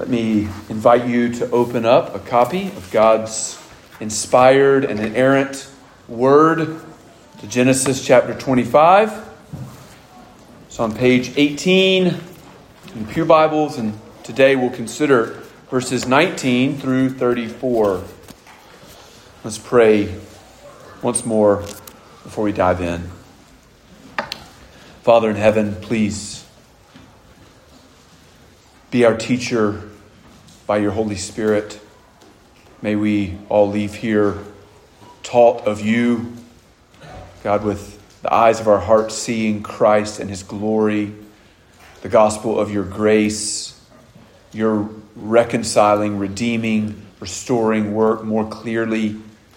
Let me invite you to open up a copy of God's inspired and inerrant Word to Genesis chapter 25. It's on page 18 in the Pew Bibles, and today we'll consider verses 19 through 34. Let's pray once more before we dive in. Father in heaven, please be our teacher by your Holy Spirit. May we all leave here taught of you, God, with the eyes of our hearts seeing Christ and his glory, the gospel of your grace, your reconciling, redeeming, restoring work more clearly.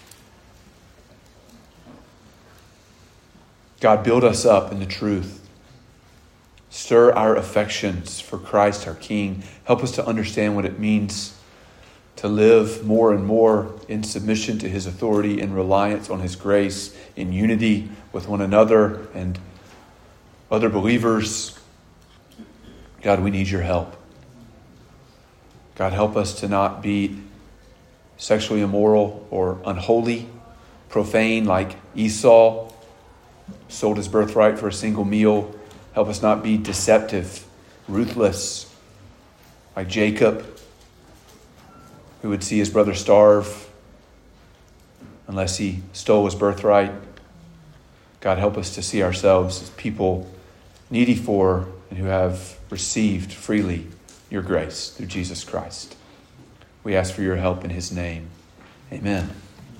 God, build us up in the truth. Stir our affections for Christ, our King. Help us to understand what it means to live more and more in submission to his authority, in reliance on his grace, in unity with one another and other believers. God, we need your help. God, help us to not be sexually immoral or unholy, profane like Esau, sold his birthright for a single meal. Help us not be deceptive, ruthless, like Jacob, who would see his brother starve unless he stole his birthright. God, help us to see ourselves as people needy for and who have received freely your grace through Jesus Christ. We ask for your help in his name. Amen.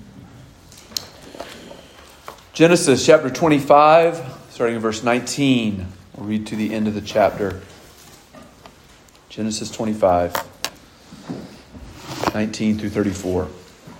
Genesis chapter 25, starting in verse 19. We'll read to the end of the chapter. Genesis 25, 19 through 34.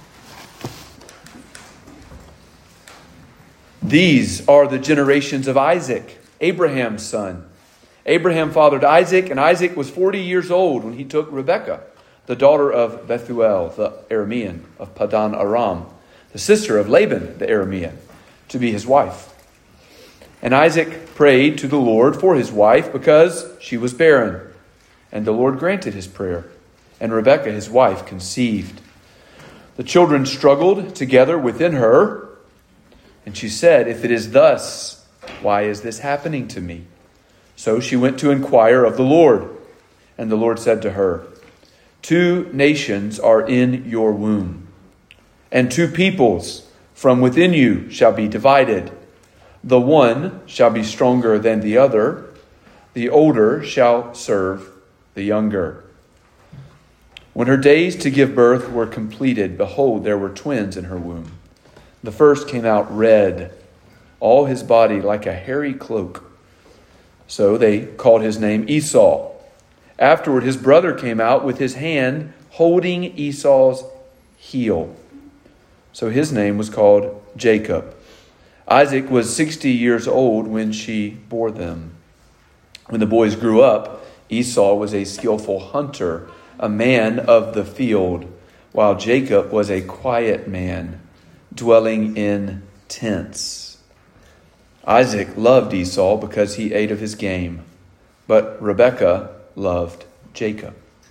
These are the generations of Isaac, Abraham's son. Abraham fathered Isaac, and Isaac was 40 years old when he took Rebekah, the daughter of Bethuel, the Aramean of Padan Aram, the sister of Laban, the Aramean, to be his wife. And Isaac prayed to the Lord for his wife because she was barren. And the Lord granted his prayer. And Rebekah, his wife, conceived. The children struggled together within her. And she said, "If it is thus, why is this happening to me?" So she went to inquire of the Lord. And the Lord said to her, "Two nations are in your womb, and two peoples from within you shall be divided. The one shall be stronger than the other. The older shall serve the younger." When her days to give birth were completed, behold, there were twins in her womb. The first came out red, all his body like a hairy cloak. So they called his name Esau. Afterward, his brother came out with his hand holding Esau's heel. So his name was called Jacob. Isaac was 60 years old when she bore them. When the boys grew up, Esau was a skillful hunter, a man of the field, while Jacob was a quiet man, dwelling in tents. Isaac loved Esau because he ate of his game, but Rebekah loved Jacob.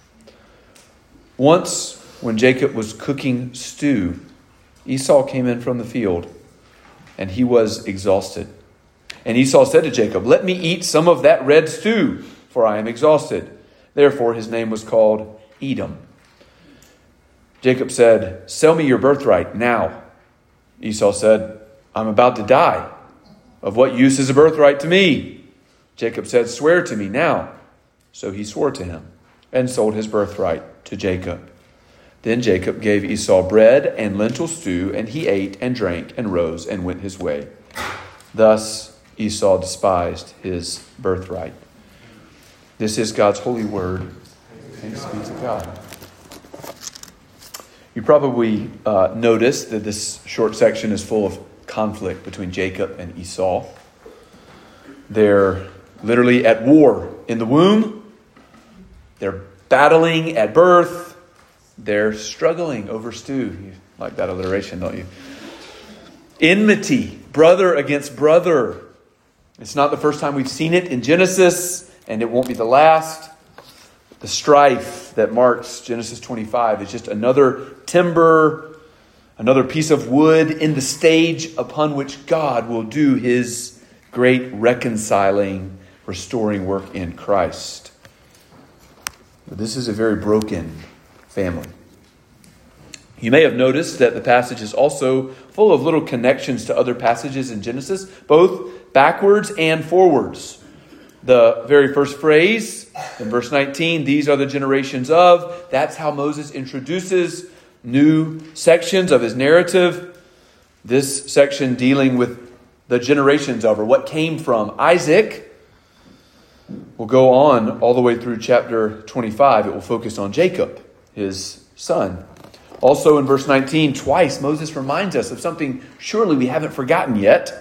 Once, when Jacob was cooking stew, Esau came in from the field, and he was exhausted. And Esau said to Jacob, "Let me eat some of that red stew, for I am exhausted." Therefore his name was called Edom. Jacob said, "Sell me your birthright now." Esau said, "I'm about to die. Of what use is a birthright to me?" Jacob said, "Swear to me now." So he swore to him and sold his birthright to Jacob. Then Jacob gave Esau bread and lentil stew, and he ate and drank and rose and went his way. Thus Esau despised his birthright. This is God's holy word. Thanks be to God. You probably noticed that this short section is full of conflict between Jacob and Esau. They're literally at war in the womb. They're battling at birth. They're struggling over stew. You like that alliteration, don't you? Enmity, brother against brother. It's not the first time we've seen it in Genesis, and it won't be the last. The strife that marks Genesis 25 is just another timber, another piece of wood in the stage upon which God will do his great reconciling, restoring work in Christ. But this is a very broken family. You may have noticed that the passage is also full of little connections to other passages in Genesis, both backwards and forwards. The very first phrase in verse 19, these are the generations of, that's how Moses introduces new sections of his narrative. This section dealing with the generations of, or what came from Isaac, will go on all the way through chapter 25. It will focus on Jacob, his son. Also in verse 19, twice Moses reminds us of something surely we haven't forgotten yet.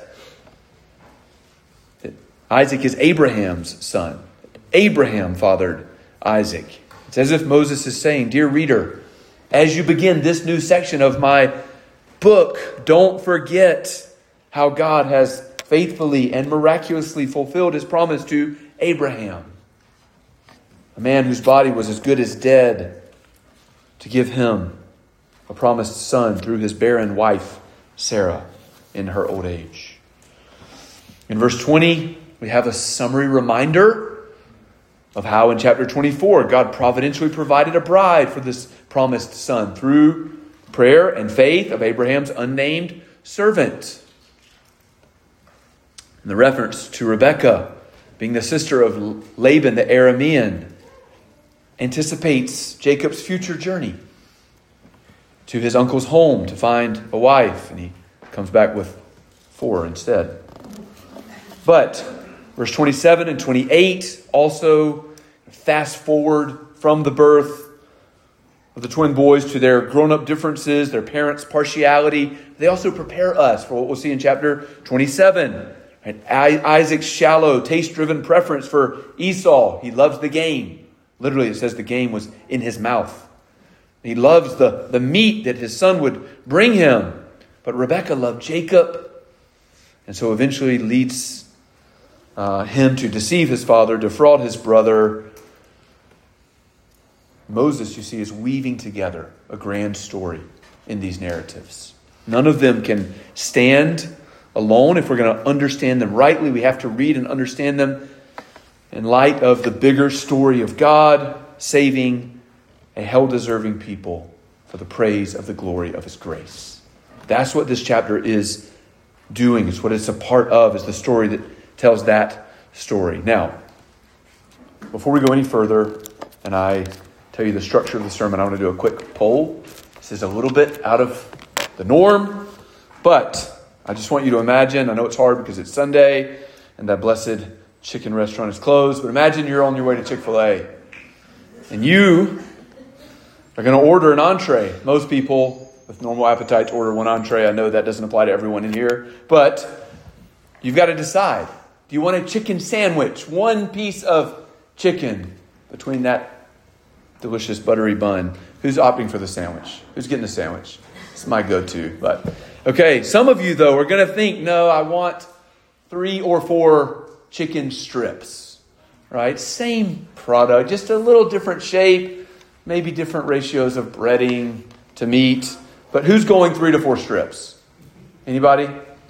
Isaac is Abraham's son. Abraham fathered Isaac. It's as if Moses is saying, dear reader, as you begin this new section of my book, don't forget how God has faithfully and miraculously fulfilled his promise to Abraham, a man whose body was as good as dead, to give him a promised son through his barren wife, Sarah, in her old age. In verse 20, we have a summary reminder of how in chapter 24, God providentially provided a bride for this promised son through prayer and faith of Abraham's unnamed servant. And the reference to Rebekah being the sister of Laban the Aramean anticipates Jacob's future journey to his uncle's home to find a wife, and he comes back with 4 instead. But verse 27 and 28 also fast forward from the birth of the twin boys to their grown-up differences, their parents' partiality. They also prepare us for what we'll see in chapter 27. Right? Isaac's shallow, taste-driven preference for Esau. He loves the game. Literally, it says the game was in his mouth. He loves the meat that his son would bring him. But Rebekah loved Jacob, and so eventually leads him to deceive his father, defraud his brother. Moses, you see, is weaving together a grand story in these narratives. None of them can stand alone. If we're going to understand them rightly, we have to read and understand them in light of the bigger story of God saving a hell-deserving people for the praise of the glory of his grace. That's what this chapter is doing. It's what it's a part of, is the story that tells that story. Now, before we go any further, and I tell you the structure of the sermon, I want to do a quick poll. This is a little bit out of the norm, but I just want you to imagine, I know it's hard because it's Sunday and that blessed chicken restaurant is closed, but imagine you're on your way to Chick-fil-A and you are going to order an entree. Most people with normal appetites order one entree. I know that doesn't apply to everyone in here, but you've got to decide. Do you want a chicken sandwich? One piece of chicken between that delicious buttery bun. Who's opting for the sandwich? Who's getting the sandwich? It's my go-to. But okay, some of you, though, are going to think, no, I want 3 or 4 chicken strips. Right? Same product, just a little different shape, maybe different ratios of breading to meat. But who's going 3 to 4 strips? Anybody?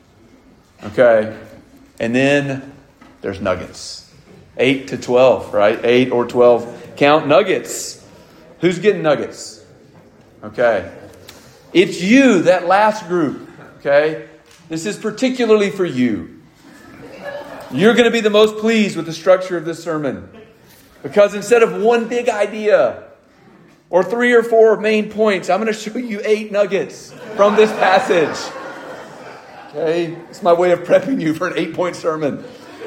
Okay. And then there's nuggets. 8 to 12, right? 8 or 12. Count nuggets. Who's getting nuggets? Okay. It's you, that last group. Okay. This is particularly for you. You're going to be the most pleased with the structure of this sermon. Because instead of one big idea or 3 or 4 main points, I'm going to show you 8 nuggets from this passage. Okay? It's my way of prepping you for an 8-point sermon.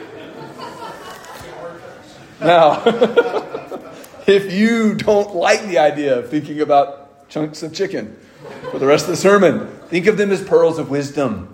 Now, if you don't like the idea of thinking about chunks of chicken for the rest of the sermon, think of them as pearls of wisdom.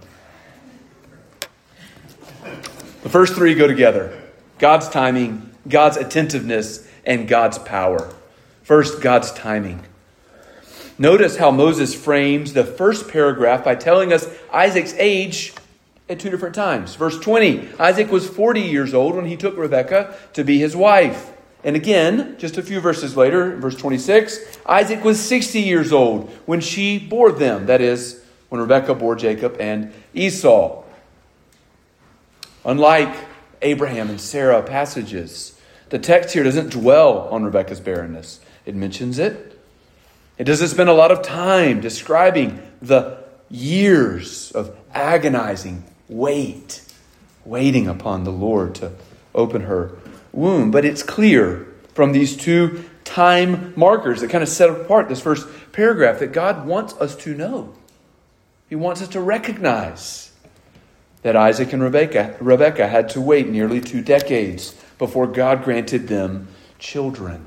The first 3 go together. God's timing, God's attentiveness, and God's power. First, God's timing. Notice how Moses frames the first paragraph by telling us Isaac's age at 2 different times. Verse 20, Isaac was 40 years old when he took Rebekah to be his wife. And again, just a few verses later, verse 26, Isaac was 60 years old when she bore them. That is, when Rebekah bore Jacob and Esau. Unlike Abraham and Sarah passages, the text here doesn't dwell on Rebekah's barrenness. It mentions it. It doesn't spend a lot of time describing the years of agonizing waiting upon the Lord to open her womb. But it's clear from these two time markers that kind of set apart this first paragraph that God wants us to know. He wants us to recognize that Isaac and Rebekah had to wait nearly 2 decades before God granted them children.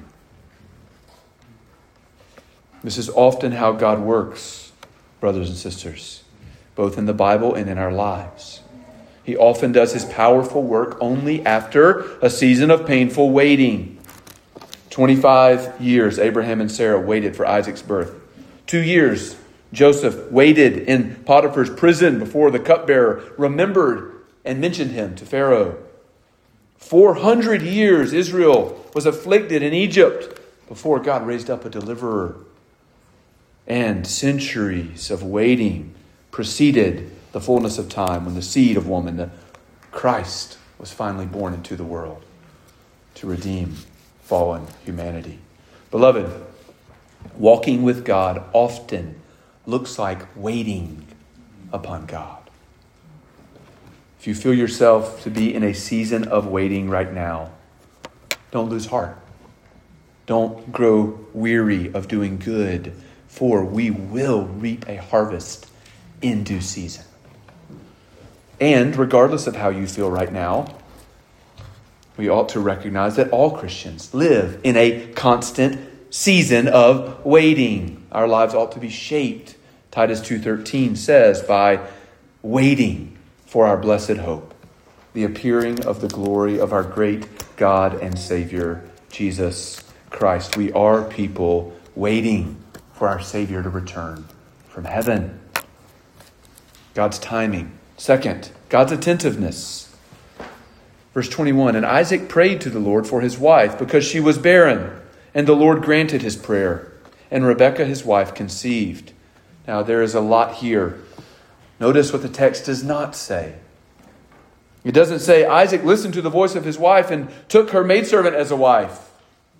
This is often how God works, brothers and sisters, both in the Bible and in our lives. He often does his powerful work only after a season of painful waiting. 25 years Abraham and Sarah waited for Isaac's birth. 2 years Joseph waited in Potiphar's prison before the cupbearer remembered and mentioned him to Pharaoh. 400 years Israel was afflicted in Egypt before God raised up a deliverer. And centuries of waiting preceded the fullness of time when the seed of woman, the Christ, was finally born into the world to redeem fallen humanity. Beloved, walking with God often looks like waiting upon God. If you feel yourself to be in a season of waiting right now, don't lose heart. Don't grow weary of doing good, for we will reap a harvest in due season. And regardless of how you feel right now, we ought to recognize that all Christians live in a constant season of waiting. Our lives ought to be shaped, Titus 2:13 says, by waiting for our blessed hope, the appearing of the glory of our great God and Savior, Jesus Christ. We are people waiting for our Savior to return from heaven. God's timing. Second, God's attentiveness. Verse 21, and Isaac prayed to the Lord for his wife because she was barren, and the Lord granted his prayer, and Rebekah his wife conceived. Now there is a lot here. Notice what the text does not say. It doesn't say Isaac listened to the voice of his wife and took her maidservant as a wife.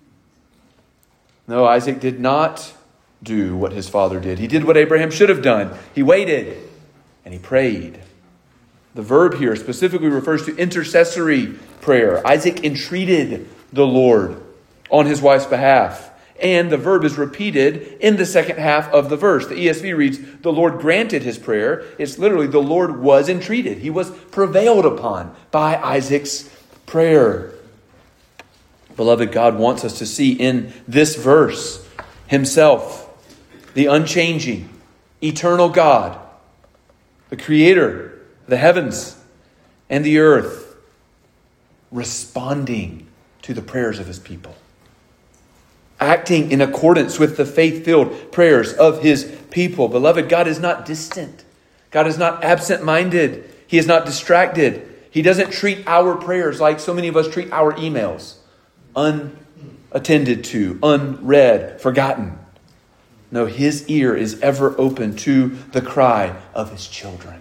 No, Isaac did not do what his father did. He did what Abraham should have done. He waited and he prayed. The verb here specifically refers to intercessory prayer. Isaac entreated the Lord on his wife's behalf. And the verb is repeated in the second half of the verse. The ESV reads, the Lord granted his prayer. It's literally, the Lord was entreated. He was prevailed upon by Isaac's prayer. Beloved, God wants us to see in this verse himself, the unchanging, eternal God, the creator of the heavens and the earth, responding to the prayers of his people, acting in accordance with the faith-filled prayers of his people. Beloved, God is not distant. God is not absent-minded. He is not distracted. He doesn't treat our prayers like so many of us treat our emails. Unattended to, unread, forgotten. No, his ear is ever open to the cry of his children.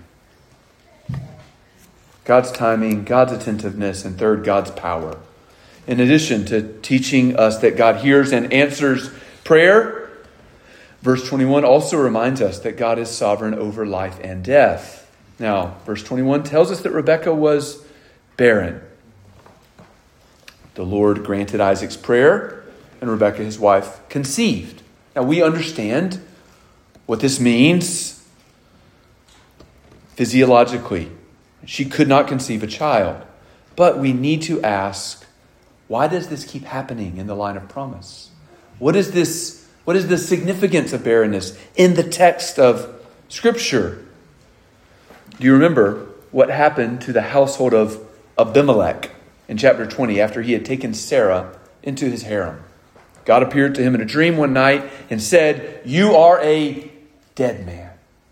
God's timing, God's attentiveness, and third, God's power. In addition to teaching us that God hears and answers prayer, verse 21 also reminds us that God is sovereign over life and death. Now, verse 21 tells us that Rebekah was barren. The Lord granted Isaac's prayer, and Rebekah, his wife, conceived. Now, we understand what this means physiologically. She could not conceive a child. But we need to ask, why does this keep happening in the line of promise? What is the significance of barrenness in the text of Scripture? Do you remember what happened to the household of Abimelech in chapter 20 after he had taken Sarah into his harem? God appeared to him in a dream one night and said, "You are a dead man."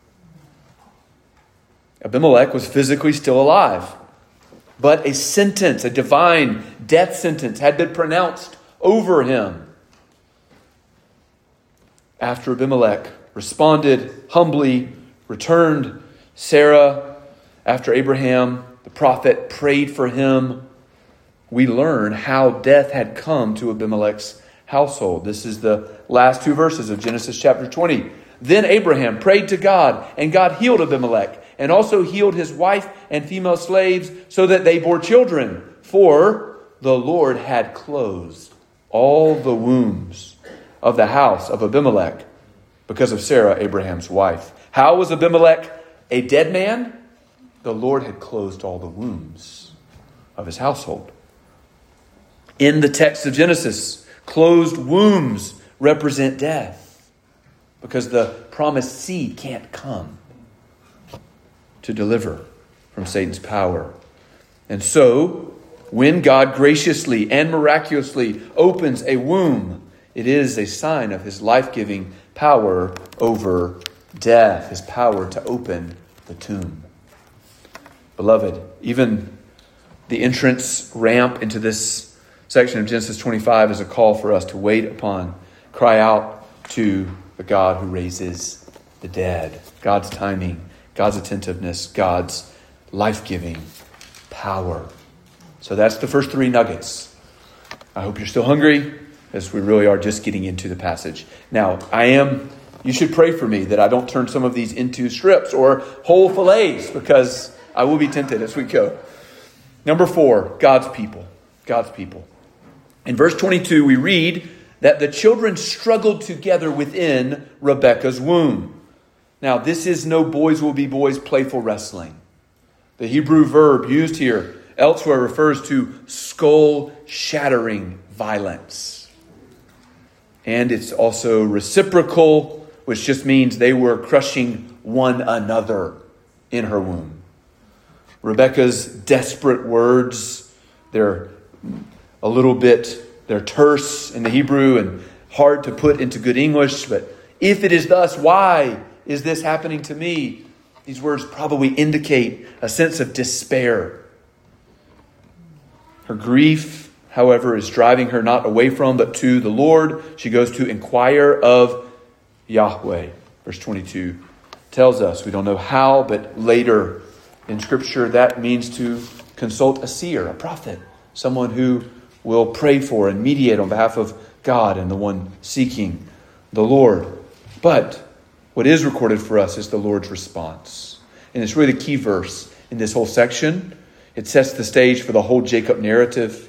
Abimelech was physically still alive, but a sentence, a divine death sentence, had been pronounced over him. After Abimelech responded humbly, returned Sarah, after Abraham, the prophet, prayed for him, we learn how death had come to Abimelech's household. This is the last two verses of Genesis chapter 20. Then Abraham prayed to God, and God healed Abimelech, and also healed his wife and female slaves, so that they bore children. For the Lord had closed all the wombs of the house of Abimelech because of Sarah, Abraham's wife. How was Abimelech a dead man? The Lord had closed all the wombs of his household. In the text of Genesis, closed wombs represent death because the promised seed can't come to deliver from Satan's power. And so, when God graciously and miraculously opens a womb, it is a sign of his life-giving power over death, his power to open the tomb. Beloved, even the entrance ramp into this section of Genesis 25 is a call for us to wait upon, cry out to the God who raises the dead. God's timing, God's attentiveness, God's life-giving power. So that's the first three nuggets. I hope you're still hungry, as we really are just getting into the passage. Now, you should pray for me that I don't turn some of these into strips or whole fillets, because I will be tempted as we go. Number 4, God's people. God's people. In verse 22, we read that the children struggled together within Rebekah's womb. Now, this is no boys will be boys playful wrestling. The Hebrew verb used here elsewhere refers to skull-shattering violence. And it's also reciprocal, which just means they were crushing one another in her womb. Rebekah's desperate words, they're terse in the Hebrew and hard to put into good English. But if it is thus, why is this happening to me? These words probably indicate a sense of despair. Her grief, however, is driving her not away from, but to the Lord. She goes to inquire of Yahweh. Verse 22 tells us, we don't know how, but later in Scripture that means to consult a seer, a prophet, someone who will pray for and mediate on behalf of God and the one seeking the Lord. But what is recorded for us is the Lord's response. And it's really the key verse in this whole section. It sets the stage for the whole Jacob narrative.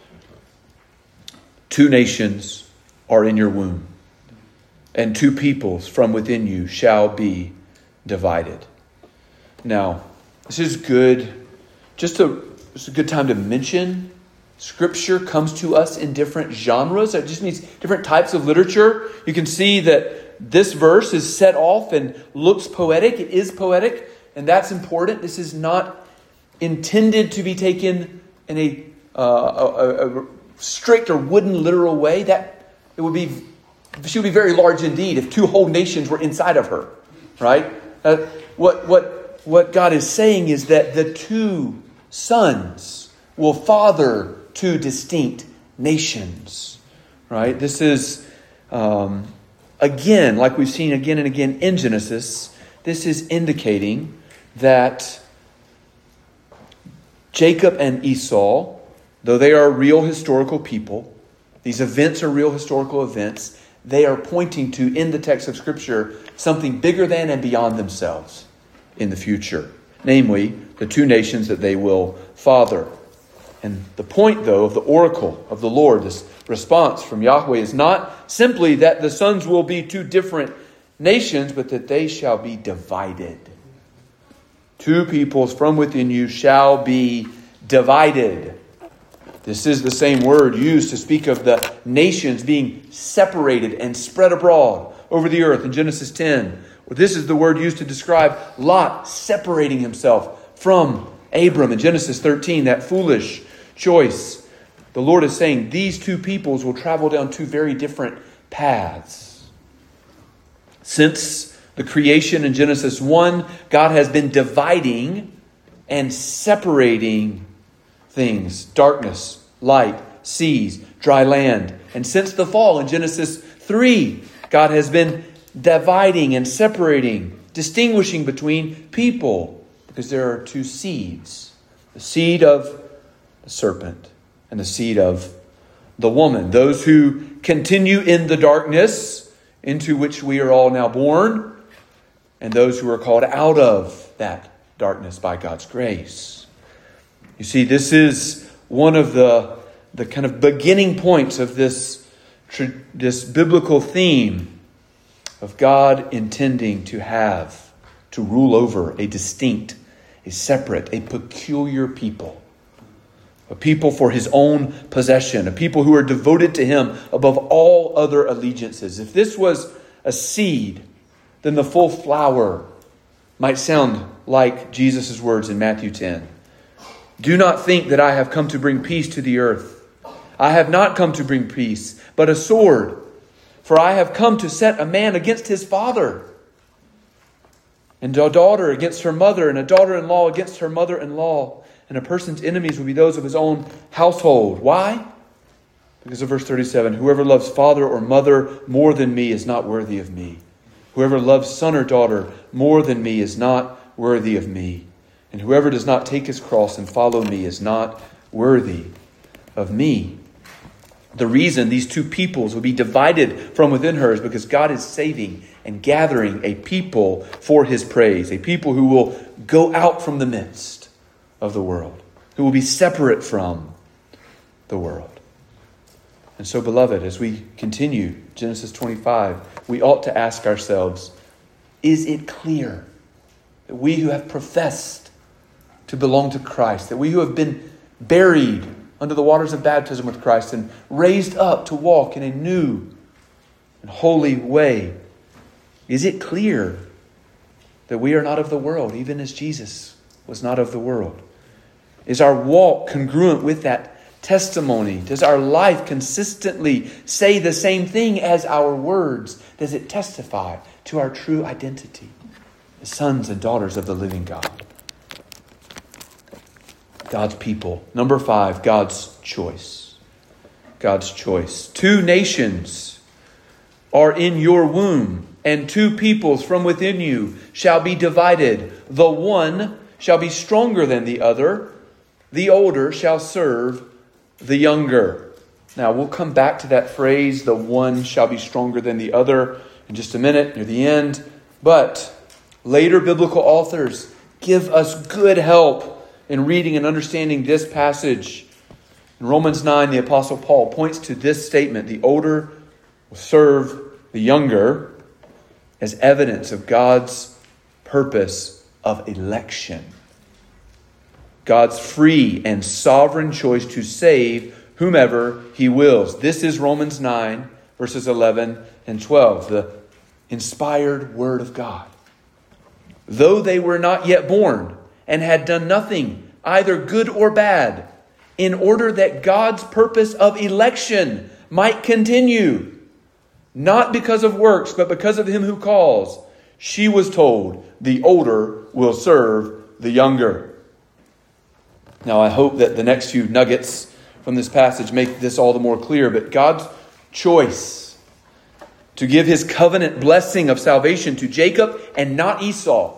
2 nations are in your womb, and 2 peoples from within you shall be divided. Now, this is good. It's a good time to mention Scripture comes to us in different genres. It just means different types of literature. You can see that this verse is set off and looks poetic. It is poetic, and that's important. This is not intended to be taken in a strict or wooden literal way. She would be very large indeed if 2 whole nations were inside of her, right? What God is saying is that the 2 sons will father 2 distinct nations, right? This is, again, like we've seen again and again in Genesis, this is indicating that Jacob and Esau, though they are real historical people, these events are real historical events, they are pointing to, in the text of Scripture, something bigger than and beyond themselves in the future. Namely, the 2 nations that they will father. And the point, though, of the oracle of the Lord, this response from Yahweh, is not simply that the sons will be 2 different nations, but that they shall be divided. 2 peoples from within you shall be divided. This is the same word used to speak of the nations being separated and spread abroad over the earth in Genesis 10. This is the word used to describe Lot separating himself from Abram in Genesis 13, that foolish choice. The Lord is saying these 2 peoples will travel down 2 very different paths. Since the creation in Genesis 1, God has been dividing and separating things, darkness, light, seas, dry land. And since the fall in Genesis 3, God has been dividing and separating, distinguishing between people, because there are two seeds. The seed of the serpent and the seed of the woman. Those who continue in the darkness into which we are all now born, and those who are called out of that darkness by God's grace. You see, this is one of the kind of beginning points of this biblical theme of God intending to rule over a distinct, a separate, a peculiar people. A people for his own possession. A people who are devoted to him above all other allegiances. If this was a seed, then the full flower might sound like Jesus' words in Matthew 10. Do not think that I have come to bring peace to the earth. I have not come to bring peace, but a sword. For I have come to set a man against his father, and a daughter against her mother, and a daughter-in-law against her mother-in-law. And a person's enemies will be those of his own household. Why? Because of verse 37, whoever loves father or mother more than me is not worthy of me. Whoever loves son or daughter more than me is not worthy of me. And whoever does not take his cross and follow me is not worthy of me. The reason these two peoples will be divided from within her is because God is saving and gathering a people for his praise. A people who will go out from the midst of the world, who will be separate from the world. And so, beloved, as we continue Genesis 25, we ought to ask ourselves, is it clear that we who have professed to belong to Christ, that we who have been buried under the waters of baptism with Christ and raised up to walk in a new and holy way, is it clear that we are not of the world, even as Jesus was not of the world? Is our walk congruent with that testimony? Does our life consistently say the same thing as our words? Does it testify to our true identity as sons and daughters of the living God? God's people. Number 5, God's choice. God's choice. 2 nations are in your womb, and 2 peoples from within you shall be divided. The one shall be stronger than the other. The older shall serve the younger. Now, we'll come back to that phrase, the one shall be stronger than the other, in just a minute, near the end. But later biblical authors give us good help in reading and understanding this passage. In Romans 9, the Apostle Paul points to this statement, the older will serve the younger, as evidence of God's purpose of election. God's free and sovereign choice to save whomever he wills. This is Romans 9, verses 11 and 12, the inspired word of God. Though they were not yet born and had done nothing, either good or bad, in order that God's purpose of election might continue, not because of works, but because of him who calls, she was told, the older will serve the younger. Now, I hope that the next few nuggets from this passage make this all the more clear. But God's choice to give his covenant blessing of salvation to Jacob and not Esau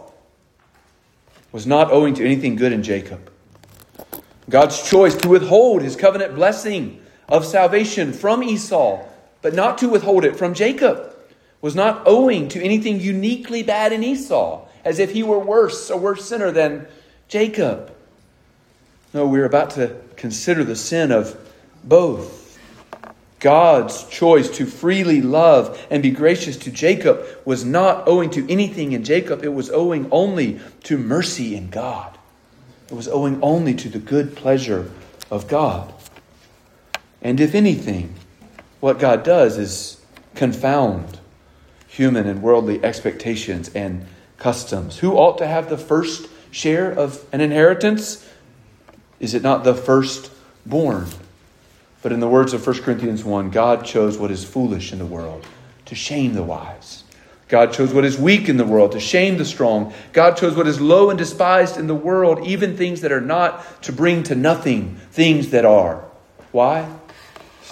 was not owing to anything good in Jacob. God's choice to withhold his covenant blessing of salvation from Esau, but not to withhold it from Jacob, was not owing to anything uniquely bad in Esau, as if he were a worse sinner than Jacob. No, we're about to consider the sin of both. God's choice to freely love and be gracious to Jacob was not owing to anything in Jacob. It was owing only to mercy in God. It was owing only to the good pleasure of God. And if anything, what God does is confound human and worldly expectations and customs. Who ought to have the first share of an inheritance? Is it not the firstborn? But in the words of 1 Corinthians 1, God chose what is foolish in the world to shame the wise. God chose what is weak in the world to shame the strong. God chose what is low and despised in the world, even things that are not, to bring to nothing things that are. Why?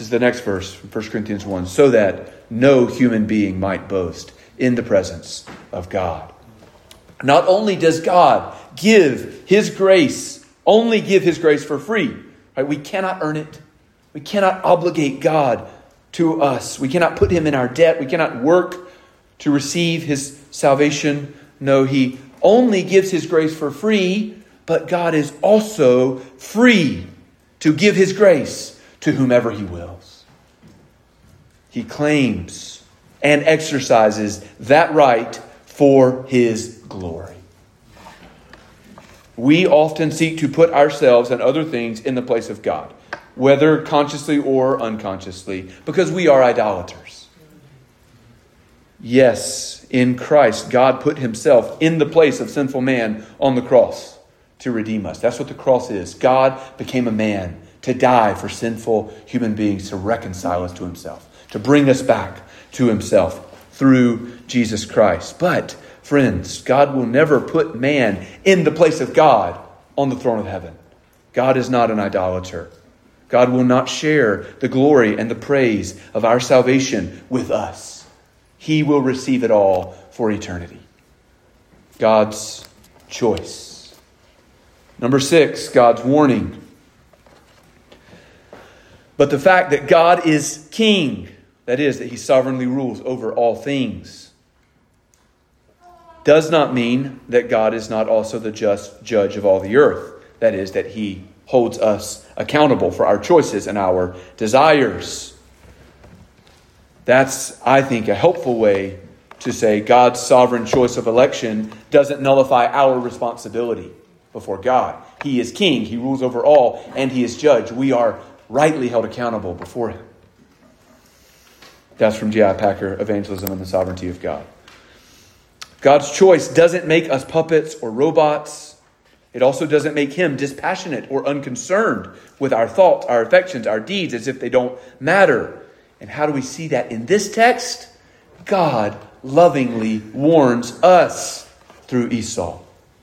is the next verse from 1 Corinthians 1. So that no human being might boast in the presence of God. Not only does God give His grace, only give His grace for free. Right? We cannot earn it. We cannot obligate God to us. We cannot put Him in our debt. We cannot work to receive His salvation. No, He only gives His grace for free, but God is also free to give His grace to whomever He wills. He claims and exercises that right for His glory. We often seek to put ourselves and other things in the place of God, whether consciously or unconsciously, because we are idolaters. Yes, in Christ, God put Himself in the place of sinful man on the cross to redeem us. That's what the cross is. God became a man to die for sinful human beings, to reconcile us to Himself, to bring us back to Himself through Jesus Christ. But, friends, God will never put man in the place of God on the throne of heaven. God is not an idolater. God will not share the glory and the praise of our salvation with us. He will receive it all for eternity. God's choice. Number 6, God's warning. But the fact that God is king, that is, that He sovereignly rules over all things, does not mean that God is not also the just judge of all the earth. That is, that He holds us accountable for our choices and our desires. That's, I think, a helpful way to say God's sovereign choice of election doesn't nullify our responsibility before God. He is king, He rules over all, and He is judge. We are rightly held accountable before Him. That's from J.I. Packer, Evangelism and the Sovereignty of God. God's choice doesn't make us puppets or robots. It also doesn't make Him dispassionate or unconcerned with our thoughts, our affections, our deeds, as if they don't matter. And how do we see that in this text? God lovingly warns us through Esau.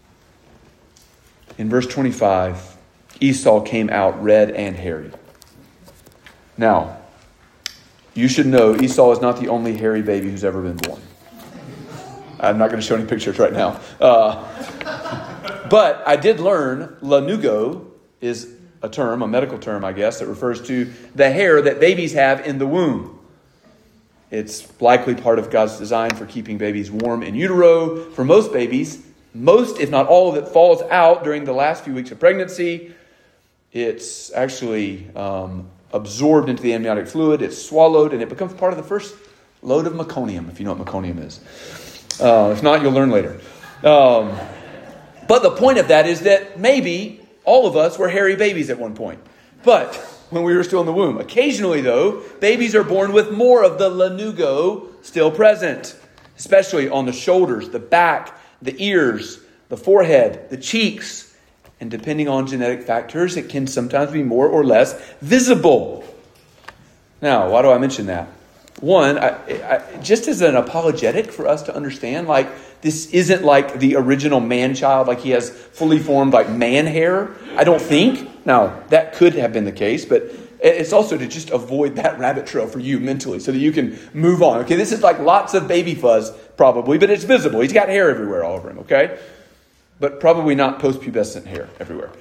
In verse 25, Esau came out red and hairy. Now, you should know Esau is not the only hairy baby who's ever been born. I'm not going to show any pictures right now. But I did learn lanugo is a term, a medical term, I guess, that refers to the hair that babies have in the womb. It's likely part of God's design for keeping babies warm in utero. For most babies, most, if not all of it, falls out during the last few weeks of pregnancy. It's actually absorbed into the amniotic fluid. It's swallowed, and it becomes part of the first load of meconium, if you know what meconium is. If not, you'll learn later. But the point of that is that maybe all of us were hairy babies at one point. But when we were still in the womb. Occasionally, though, babies are born with more of the lanugo still present, especially on the shoulders, the back, the ears, the forehead, the cheeks. And depending on genetic factors, it can sometimes be more or less visible. Now, why do I mention that? One, just as an apologetic for us to understand, like, this isn't like the original man-child, like he has fully formed, like, man hair. I don't think. Now, that could have been the case, but it's also to just avoid that rabbit trail for you mentally so that you can move on. Okay, this is like lots of baby fuzz, probably, but it's visible. He's got hair everywhere all over him, okay? But probably not post-pubescent hair everywhere.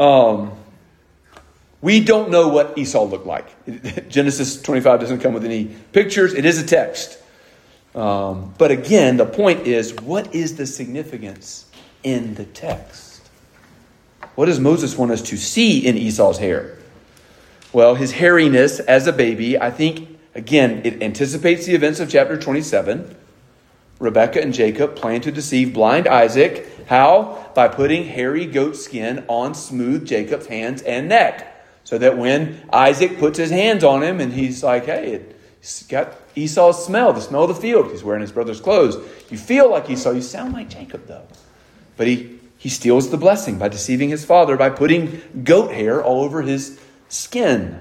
We don't know what Esau looked like. Genesis 25 doesn't come with any pictures. It is a text. But again, the point is, what is the significance in the text? What does Moses want us to see in Esau's hair? Well, his hairiness as a baby, I think, again, it anticipates the events of chapter 27. Rebekah and Jacob plan to deceive blind Isaac. How? By putting hairy goat skin on smooth Jacob's hands and neck. So that when Isaac puts his hands on him and he's like, hey, it's got Esau's smell, the smell of the field. He's wearing his brother's clothes. You feel like Esau. You sound like Jacob, though. But he steals the blessing by deceiving his father by putting goat hair all over his skin.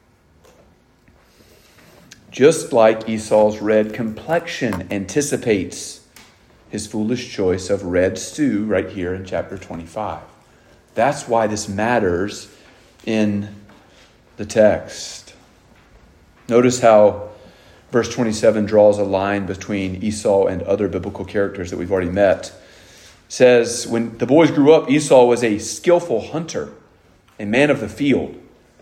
Just like Esau's red complexion anticipates his foolish choice of red stew right here in chapter 25. That's why this matters in the text. Notice how verse 27 draws a line between Esau and other biblical characters that we've already met. It says, when the boys grew up, Esau was a skillful hunter, a man of the field.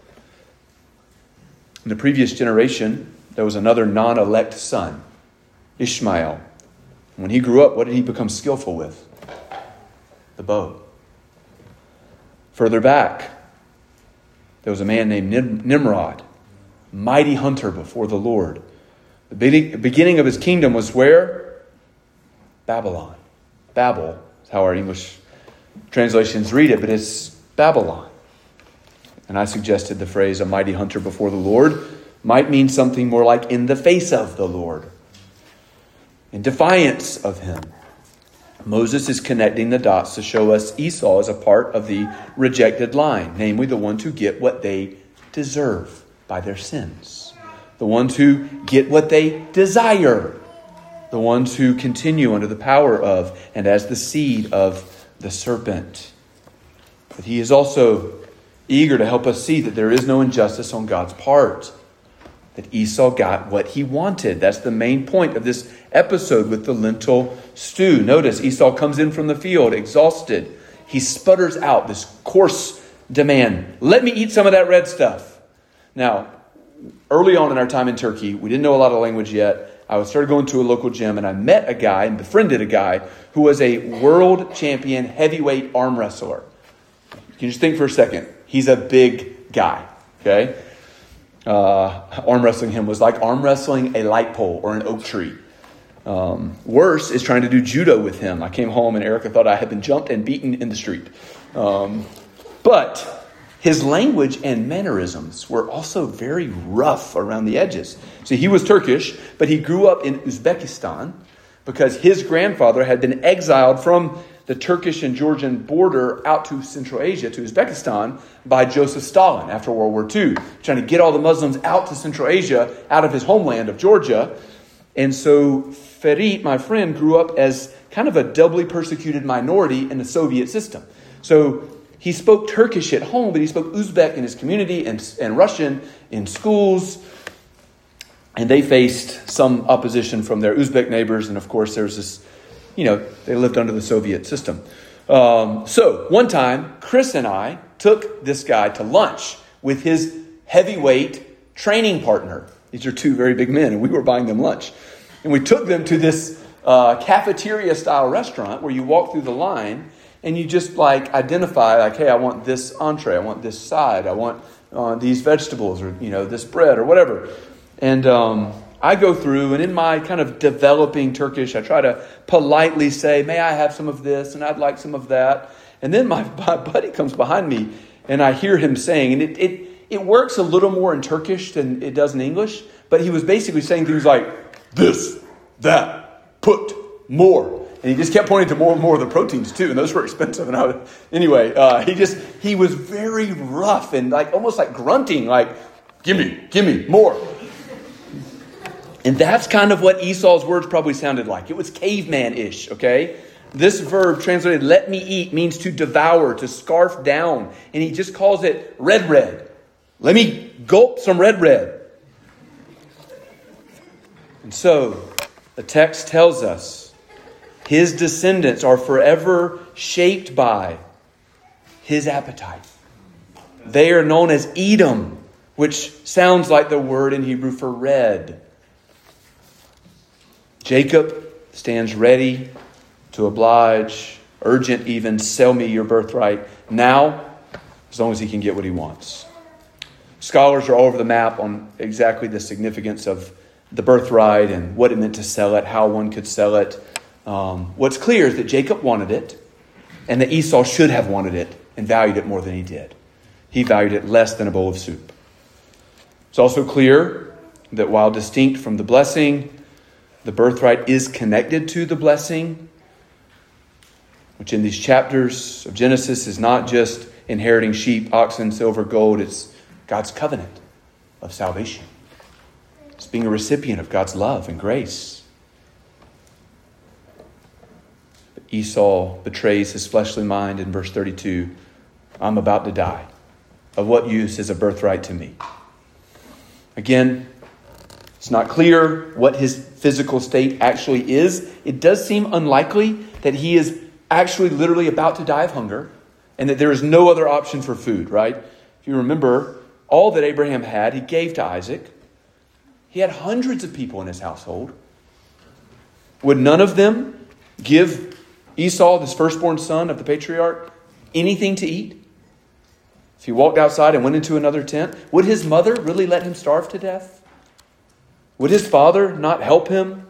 In the previous generation, there was another non-elect son, Ishmael. When he grew up, what did he become skillful with? The bow. Further back, there was a man named Nimrod, mighty hunter before the Lord. The beginning of his kingdom was where? Babylon. Babel is how our English translations read it, but it's Babylon. And I suggested the phrase, a mighty hunter before the Lord, might mean something more like in the face of the Lord, in defiance of him. Moses is connecting the dots to show us Esau is a part of the rejected line, namely the ones who get what they deserve by their sins, the ones who get what they desire, the ones who continue under the power of and as the seed of the serpent. But he is also eager to help us see that there is no injustice on God's part, that Esau got what he wanted. That's the main point of this episode with the lentil stew. Notice Esau comes in from the field exhausted. He sputters out this coarse demand. Let me eat some of that red stuff. Now, early on in our time in Turkey, we didn't know a lot of language yet. I started going to a local gym and I met a guy and befriended a guy who was a world champion heavyweight arm wrestler. You can just think for a second. He's a big guy, okay? Arm wrestling him was like arm wrestling a light pole or an oak tree. Worse is trying to do judo with him. I came home and Erica thought I had been jumped and beaten in the street. But his language and mannerisms were also very rough around the edges. See, he was Turkish, but he grew up in Uzbekistan because his grandfather had been exiled from the Turkish and Georgian border out to Central Asia, to Uzbekistan, by Joseph Stalin after World War II, trying to get all the Muslims out to Central Asia, out of his homeland of Georgia. And so Ferit, my friend, grew up as kind of a doubly persecuted minority in the Soviet system. So he spoke Turkish at home, but he spoke Uzbek in his community and Russian in schools. And they faced some opposition from their Uzbek neighbors. And of course, there was this, they lived under the Soviet system. So one time, Chris and I took this guy to lunch with his heavyweight training partner. These are two very big men, and we were buying them lunch. And we took them to this cafeteria-style restaurant where you walk through the line and you just identify, hey, I want this entree, I want this side, I want these vegetables, or this bread or whatever. And I go through, and in my kind of developing Turkish, I try to politely say, may I have some of this, and I'd like some of that. And then my buddy comes behind me, and I hear him saying, and it works a little more in Turkish than it does in English, but he was basically saying things like, this, that, put, more. And he just kept pointing to more and more of the proteins too, and those were expensive. And he was very rough and almost like grunting, give me, more. And that's kind of what Esau's words probably sounded like. It was caveman-ish, okay? This verb translated, let me eat, means to devour, to scarf down. And he just calls it red. Let me gulp some red. And so, the text tells us, his descendants are forever shaped by his appetite. They are known as Edom, which sounds like the word in Hebrew for red. Jacob stands ready to oblige, urgent even, sell me your birthright now, as long as he can get what he wants. Scholars are all over the map on exactly the significance of the birthright and what it meant to sell it, how one could sell it. What's clear is that Jacob wanted it, and that Esau should have wanted it and valued it more than he did. He valued it less than a bowl of soup. It's also clear that while distinct from the blessing, the birthright is connected to the blessing, which in these chapters of Genesis is not just inheriting sheep, oxen, silver, gold. It's God's covenant of salvation. It's being a recipient of God's love and grace. But Esau betrays his fleshly mind in verse 32. I'm about to die. Of what use is a birthright to me? Again, It's not clear what his physical state actually is. It does seem unlikely that he is actually literally about to die of hunger and that there is no other option for food, right? If you remember, all that Abraham had, he gave to Isaac. He had hundreds of people in his household. Would none of them give Esau, this firstborn son of the patriarch, anything to eat? If he walked outside and went into another tent, would his mother really let him starve to death? Would his father not help him?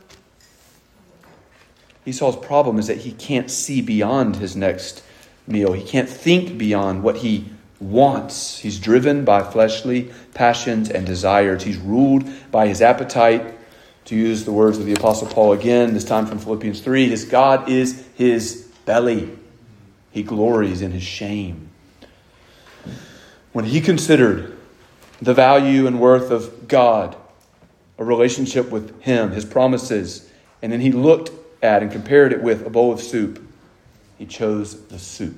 Esau's problem is that he can't see beyond his next meal. He can't think beyond what he wants. He's driven by fleshly passions and desires. He's ruled by his appetite. To use the words of the Apostle Paul again, this time from Philippians 3, his God is his belly. He glories in his shame. When he considered the value and worth of God, a relationship with him, his promises, and then he looked at and compared it with a bowl of soup, he chose the soup.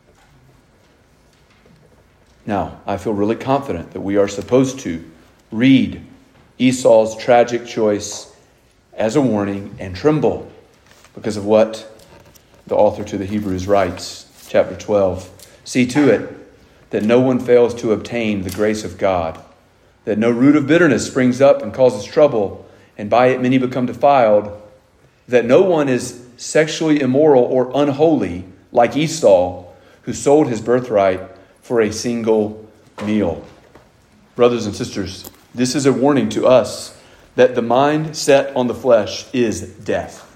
Now, I feel really confident that we are supposed to read Esau's tragic choice as a warning and tremble because of what the author to the Hebrews writes, chapter 12. See to it that no one fails to obtain the grace of God, that no root of bitterness springs up and causes trouble, and by it many become defiled, that no one is sexually immoral or unholy like Esau, who sold his birthright for a single meal. Brothers and sisters, this is a warning to us that the mind set on the flesh is death.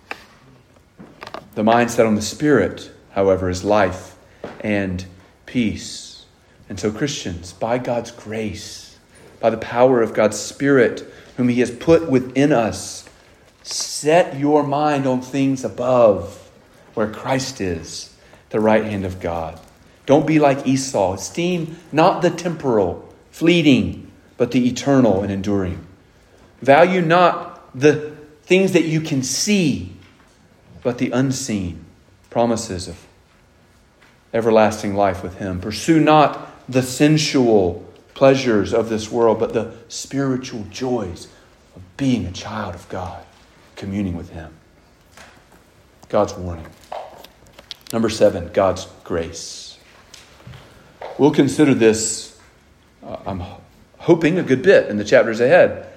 The mind set on the Spirit, however, is life and peace. And so Christians, by God's grace, by the power of God's Spirit, whom He has put within us, set your mind on things above, where Christ is, the right hand of God. Don't be like Esau. Esteem not the temporal, fleeting, but the eternal and enduring. Value not the things that you can see, but the unseen promises of everlasting life with Him. Pursue not the sensual pleasures of this world, but the spiritual joys of being a child of God, communing with Him. God's warning. Number 7, God's grace. We'll consider this, I'm hoping, a good bit in the chapters ahead.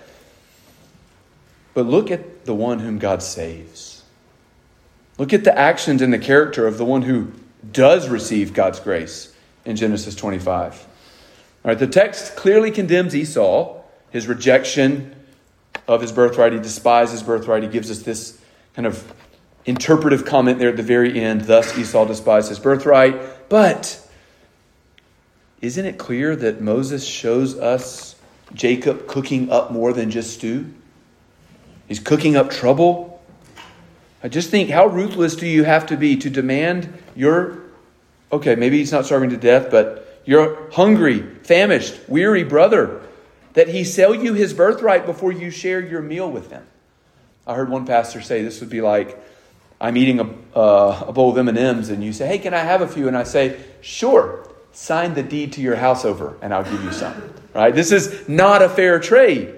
But look at the one whom God saves. Look at the actions and the character of the one who does receive God's grace in Genesis 25. All right, the text clearly condemns Esau, his rejection of his birthright. He despised his birthright. He gives us this kind of interpretive comment there at the very end. Thus Esau despised his birthright. But isn't it clear that Moses shows us Jacob cooking up more than just stew? He's cooking up trouble. I just think, how ruthless do you have to be to demand maybe he's not starving to death, but your hungry, famished, weary brother, that he sell you his birthright before you share your meal with him. I heard one pastor say this would be like, I'm eating a bowl of M&Ms and you say, hey, can I have a few? And I say, sure, sign the deed to your house over and I'll give you some. Right? This is not a fair trade.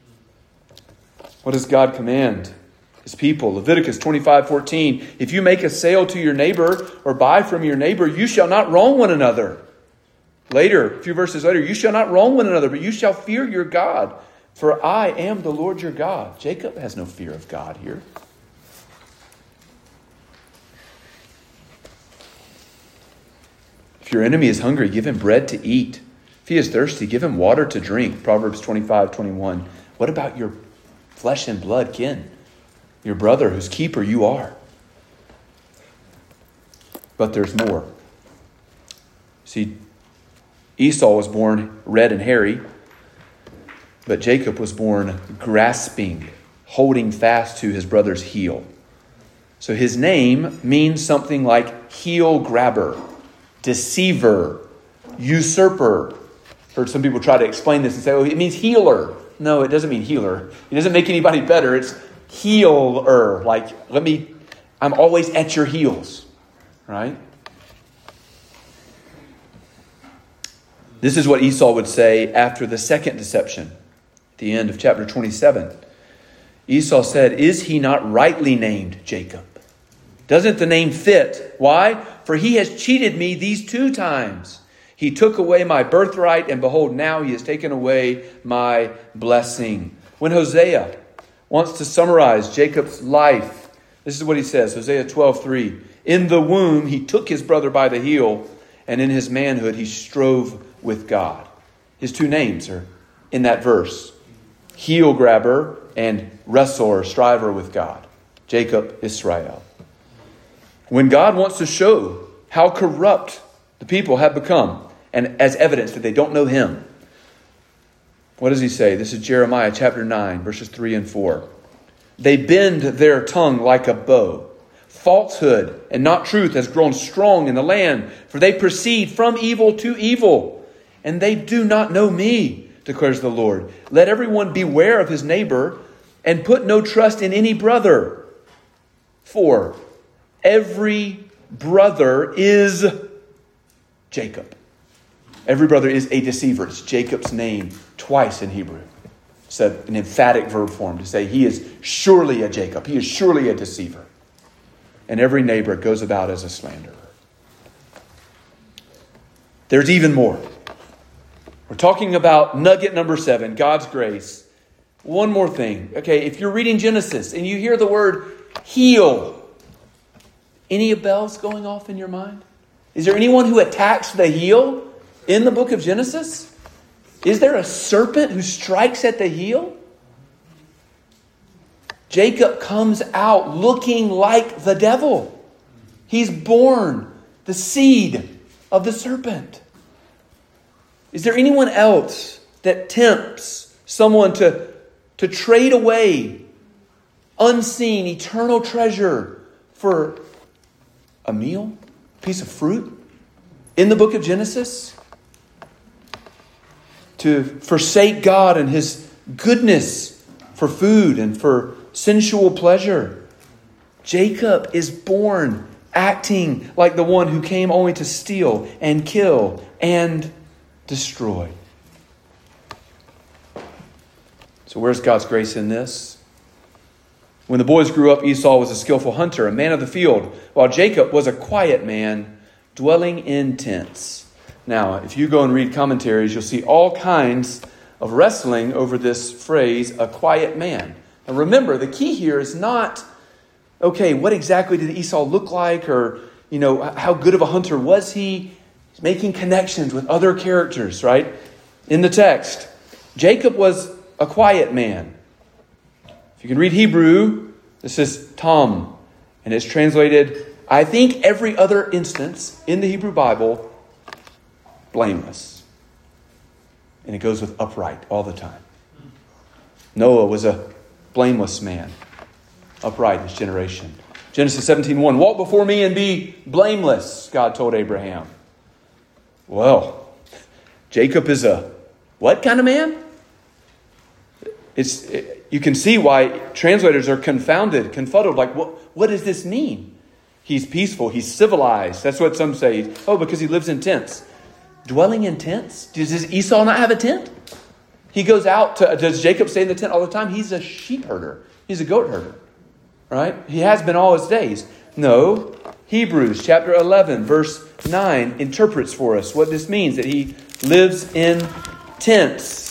What does God command His people? Leviticus 25:14. If you make a sale to your neighbor or buy from your neighbor, you shall not wrong one another. Later, a few verses later, you shall not wrong one another, but you shall fear your God. For I am the Lord your God. Jacob has no fear of God here. If your enemy is hungry, give him bread to eat. If he is thirsty, give him water to drink. Proverbs 25:21. What about your flesh and blood kin? Your brother whose keeper you are. But there's more. See, Esau was born red and hairy, but Jacob was born grasping, holding fast to his brother's heel. So his name means something like heel grabber, deceiver, usurper. Heard some people try to explain this and say, it means healer. No, it doesn't mean healer. It doesn't make anybody better. It's healer. Like, I'm always at your heels. Right? This is what Esau would say after the second deception. the end of chapter 27. Esau said, "Is he not rightly named Jacob? Doesn't the name fit? Why? For he has cheated me these 2 times. He took away my birthright, and behold, now he has taken away my blessing." When Hosea wants to summarize Jacob's life, this is what he says, Hosea 12:3. "In the womb he took his brother by the heel, and in his manhood he strove with God." His 2 names are in that verse. Heel grabber and wrestler, striver with God. Jacob, Israel. When God wants to show how corrupt the people have become, and as evidence that they don't know him, what does he say? This is Jeremiah chapter 9, verses 3 and 4. "They bend their tongue like a bow. Falsehood and not truth has grown strong in the land, for they proceed from evil to evil. And they do not know me, declares the Lord. Let everyone beware of his neighbor and put no trust in any brother. For every brother is Jacob." Every brother is a deceiver. It's Jacob's name twice in Hebrew. It's an emphatic verb form to say he is surely a Jacob. He is surely a deceiver. And every neighbor goes about as a slanderer. There's even more. We're talking about nugget number 7, God's grace. One more thing. Okay, if you're reading Genesis and you hear the word heel, any bells going off in your mind? Is there anyone who attacks the heel in the book of Genesis? Is there a serpent who strikes at the heel? Jacob comes out looking like the devil. He's born the seed of the serpent. Is there anyone else that tempts someone to trade away unseen, eternal treasure for a meal, a piece of fruit in the book of Genesis? To forsake God and his goodness for food and for sensual pleasure. Jacob is born acting like the one who came only to steal and kill and destroy. So where's God's grace in this? When the boys grew up, Esau was a skillful hunter, a man of the field, while Jacob was a quiet man, dwelling in tents. Now, if you go and read commentaries, you'll see all kinds of wrestling over this phrase, a quiet man. And remember, the key here is not, okay, what exactly did Esau look like? Or, how good of a hunter was he? He's making connections with other characters, right? In the text, Jacob was a quiet man. If you can read Hebrew, this is Tom. And it's translated, I think every other instance in the Hebrew Bible, blameless. And it goes with upright all the time. Noah was a blameless man, upright in his generation. Genesis 17:1, walk before me and be blameless, God told Abraham. Well, Jacob is a what kind of man? You can see why translators are confuddled. Like, what does this mean? He's peaceful, he's civilized. That's what some say. Oh, because he lives in tents. Dwelling in tents? Does Esau not have a tent? He goes out does Jacob stay in the tent all the time? He's a sheep herder. He's a goat herder. Right? He has been all his days. No. Hebrews chapter 11, verse 9 interprets for us what this means, that he lives in tents.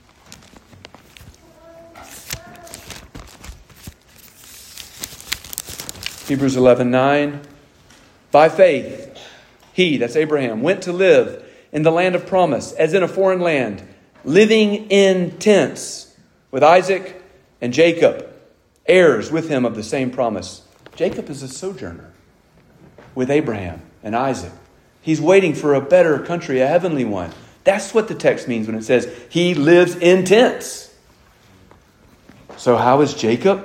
Hebrews 11:9. By faith, he, that's Abraham, went to live in the land of promise, as in a foreign land, living in tents with Isaac and Jacob, heirs with him of the same promise. Jacob is a sojourner with Abraham and Isaac. He's waiting for a better country, a heavenly one. That's what the text means when it says he lives in tents. So how is Jacob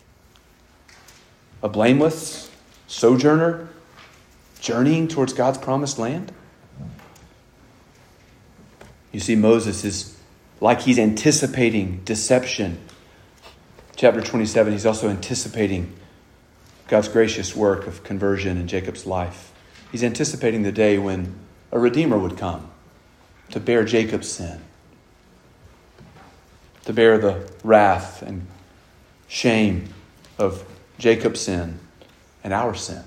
a blameless sojourner journeying towards God's promised land? You see, Moses is like he's anticipating deception. Chapter 27, he's also anticipating God's gracious work of conversion in Jacob's life. He's anticipating the day when a Redeemer would come to bear Jacob's sin. to bear the wrath and shame of Jacob's sin and our sin.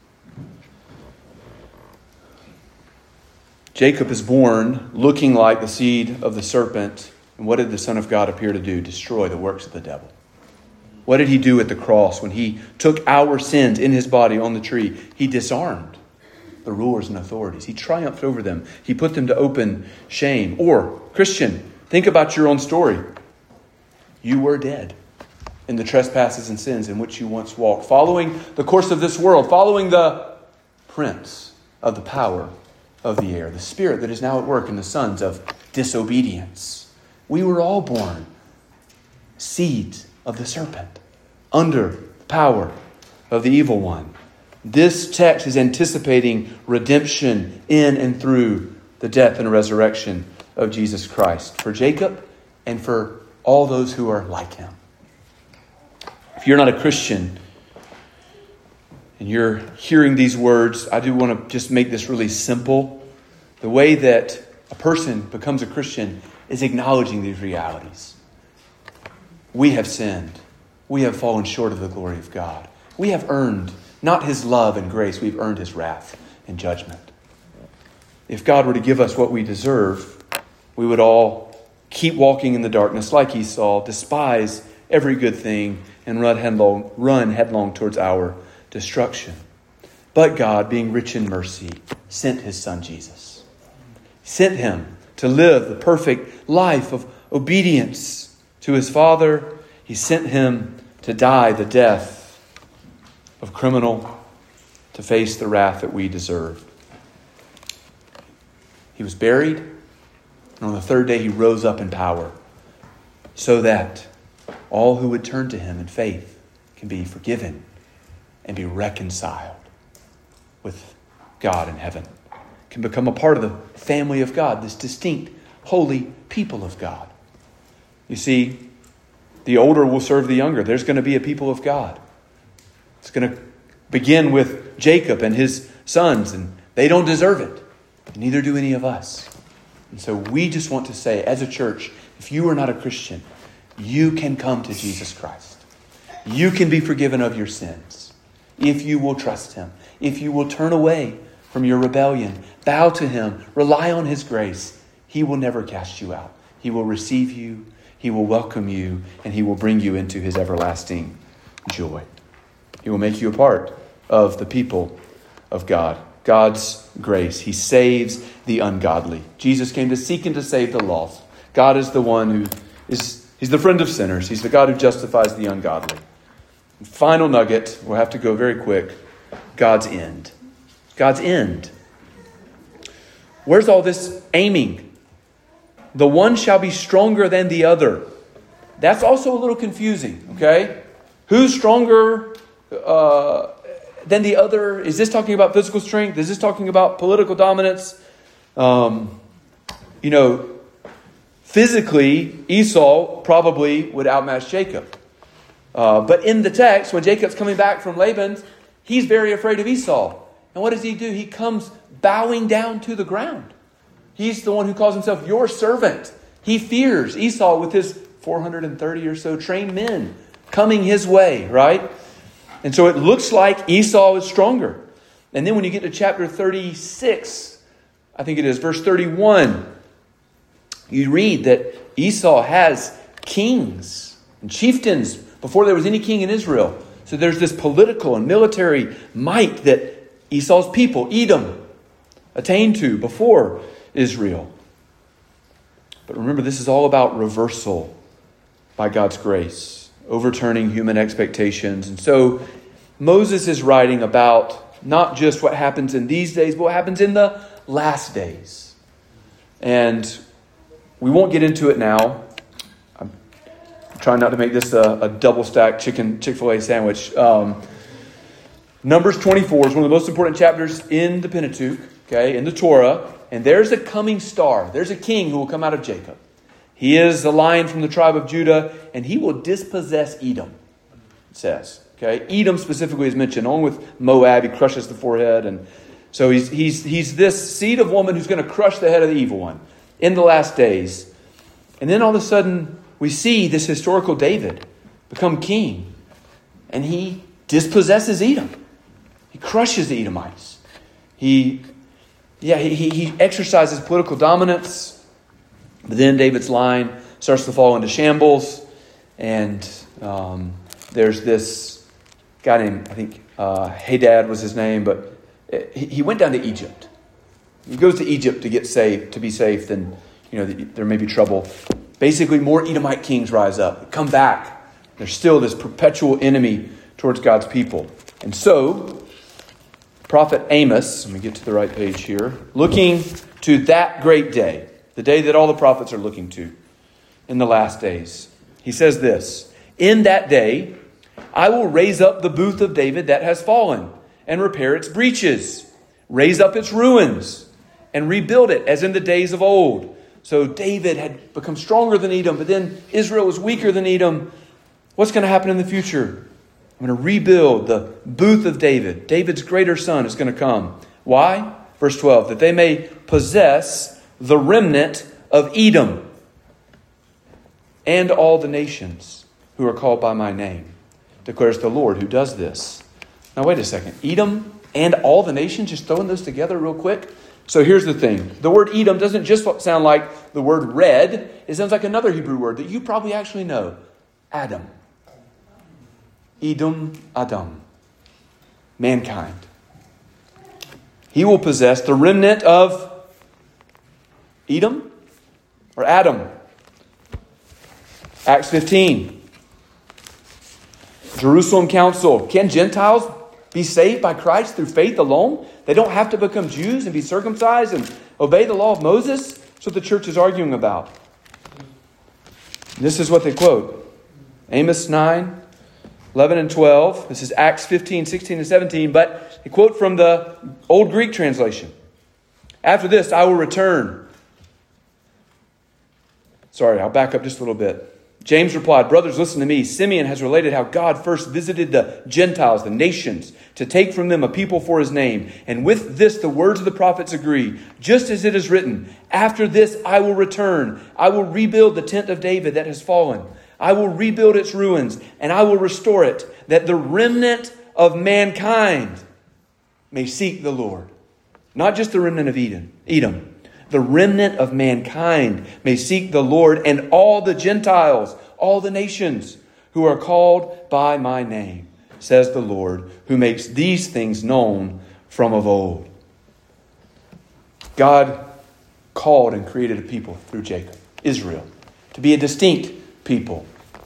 Jacob is born looking like the seed of the serpent. And what did the Son of God appear to do? Destroy the works of the devil. What did he do at the cross when he took our sins in his body on the tree? He disarmed the rulers and authorities. He triumphed over them. He put them to open shame. Or, Christian, think about your own story. You were dead in the trespasses and sins in which you once walked, following the course of this world, following the prince of the power of the air, the spirit that is now at work in the sons of disobedience. We were all born seeds of the serpent, under the power of the evil one. This text is anticipating redemption in and through the death and resurrection of Jesus Christ for Jacob and for all those who are like him. If you're not a Christian and you're hearing these words, I do want to just make this really simple. The way that a person becomes a Christian is acknowledging these realities. We have sinned. We have fallen short of the glory of God. We have earned not his love and grace, we've earned his wrath and judgment. If God were to give us what we deserve, we would all keep walking in the darkness like Esau, despise every good thing, and run headlong towards our destruction. But God, being rich in mercy, sent his Son Jesus. Sent him to live the perfect life of obedience to his Father. He sent him to die the death of criminal, to face the wrath that we deserve. He was buried, and on the third day he rose up in power, so that all who would turn to him in faith can be forgiven and be reconciled with God in heaven, can become a part of the family of God, this distinct, holy people of God. You see, the older will serve the younger. There's going to be a people of God. It's going to begin with Jacob and his sons, and they don't deserve it. Neither do any of us. And so we just want to say, as a church, if you are not a Christian, you can come to Jesus Christ. You can be forgiven of your sins if you will trust him. If you will turn away from your rebellion, bow to him, rely on his grace, he will never cast you out. He will receive you, he will welcome you, and he will bring you into his everlasting joy. He will make you a part of the people of God. God's grace. He saves the ungodly. Jesus came to seek and to save the lost. God is the one who he's the friend of sinners. He's the God who justifies the ungodly. Final nugget, we'll have to go very quick. God's end. God's end. Where's all this aiming? The one shall be stronger than the other. That's also a little confusing, okay? Who's stronger than the other? Is this talking about physical strength? Is this talking about political dominance? Physically, Esau probably would outmatch Jacob. But in the text, when Jacob's coming back from Laban, he's very afraid of Esau. And what does he do? He comes bowing down to the ground. He's the one who calls himself your servant. He fears Esau with his 430 or so trained men coming his way, right? And so it looks like Esau is stronger. And then when you get to chapter 36, I think it is, verse 31, you read that Esau has kings and chieftains before there was any king in Israel. So there's this political and military might that Esau's people, Edom, attained to before Israel. But remember, this is all about reversal by God's grace, overturning human expectations. And so Moses is writing about not just what happens in these days, but what happens in the last days. And we won't get into it now. I'm trying not to make this a double-stacked Chick-fil-A sandwich. Numbers 24 is one of the most important chapters in the Pentateuch, okay, in the Torah. And there's a coming star. There's a king who will come out of Jacob. He is the lion from the tribe of Judah, and he will dispossess Edom, it says. Okay, Edom specifically is mentioned, along with Moab. He crushes the forehead. And so he's this seed of woman who's going to crush the head of the evil one in the last days. And then all of a sudden, we see this historical David become king. And he dispossesses Edom. He crushes the Edomites. He exercises political dominance. But then David's line starts to fall into shambles. And there's this guy named, I think, Hadad was his name, but he went down to Egypt. He goes to Egypt to get saved, to be safe. Then, there may be trouble. Basically, more Edomite kings rise up, come back. There's still this perpetual enemy towards God's people. And so, prophet Amos, let me get to the right page here, looking to that great day, the day that all the prophets are looking to in the last days. He says this, "In that day, I will raise up the booth of David that has fallen and repair its breaches, raise up its ruins and rebuild it as in the days of old." So David had become stronger than Edom, but then Israel was weaker than Edom. What's going to happen in the future? I'm going to rebuild the booth of David. David's greater son is going to come. Why? Verse 12, that they may possess the remnant of Edom and all the nations who are called by my name, declares the Lord who does this. Now wait a second. Edom and all the nations, just throwing those together real quick. So here's the thing. The word Edom doesn't just sound like the word red. It sounds like another Hebrew word that you probably actually know. Adam. Edom, Adam. Mankind. He will possess the remnant of Edom or Adam. Acts 15. Jerusalem Council. Can Gentiles be saved by Christ through faith alone? They don't have to become Jews and be circumcised and obey the law of Moses? That's what the church is arguing about. This is what they quote. Amos 9, 11 and 12. This is Acts 15, 16 and 17. But they quote from the Old Greek translation. "After this, I will return." Sorry, I'll back up just a little bit. James replied, "Brothers, listen to me. Simeon has related how God first visited the Gentiles, the nations, to take from them a people for his name. And with this, the words of the prophets agree. Just as it is written, after this I will return. I will rebuild the tent of David that has fallen. I will rebuild its ruins, and I will restore it, that the remnant of mankind may seek the Lord." Not just the remnant of Edom. The remnant of mankind may seek the Lord, and all the Gentiles, all the nations who are called by my name, says the Lord, who makes these things known from of old. God called and created a people through Jacob, Israel, to be a distinct people.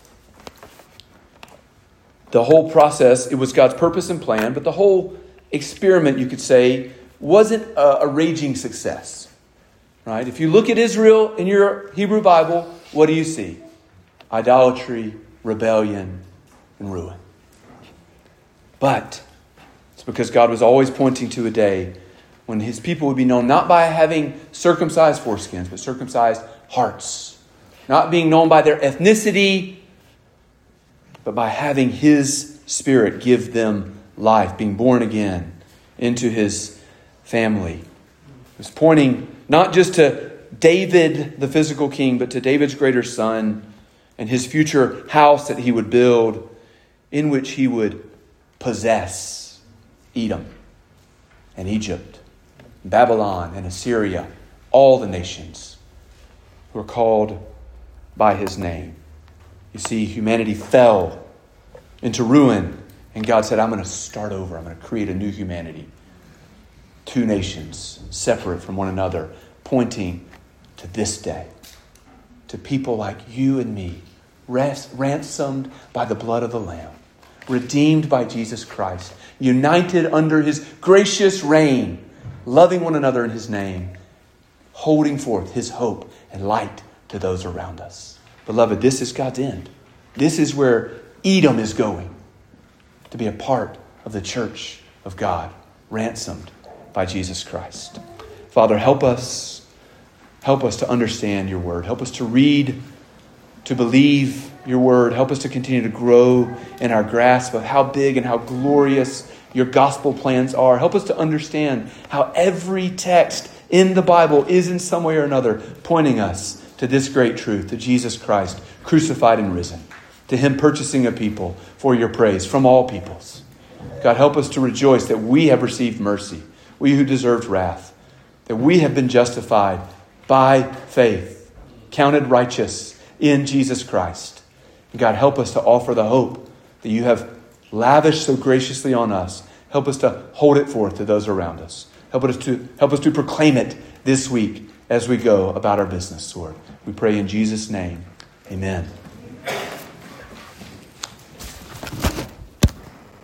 The whole process, it was God's purpose and plan, but the whole experiment, you could say, wasn't a raging success. Right? If you look at Israel in your Hebrew Bible, what do you see? Idolatry, rebellion, and ruin. But it's because God was always pointing to a day when his people would be known not by having circumcised foreskins, but circumcised hearts. Not being known by their ethnicity, but by having his Spirit give them life, being born again into his family. It was pointing not just to David, the physical king, but to David's greater son and his future house that he would build, in which he would possess Edom and Egypt, Babylon and Assyria, all the nations who are called by his name. You see, humanity fell into ruin, and God said, I'm going to start over. I'm going to create a new humanity. Two nations separate from one another, pointing to this day, to people like you and me, ransomed by the blood of the Lamb, redeemed by Jesus Christ, united under his gracious reign, loving one another in his name, holding forth his hope and light to those around us. Beloved, this is God's end. This is where Edom is going, to be a part of the church of God, ransomed by Jesus Christ. Father, help us to understand your word. Help us to read, to believe your word. Help us to continue to grow in our grasp of how big and how glorious your gospel plans are. Help us to understand how every text in the Bible is in some way or another pointing us to this great truth, to Jesus Christ, crucified and risen. To him purchasing a people for your praise from all peoples. God, help us to rejoice that we have received mercy, we who deserved wrath, that we have been justified by faith, counted righteous in Jesus Christ. And God, help us to offer the hope that you have lavished so graciously on us. Help us to hold it forth to those around us. Help us to proclaim it this week as we go about our business, Lord. We pray in Jesus' name. Amen.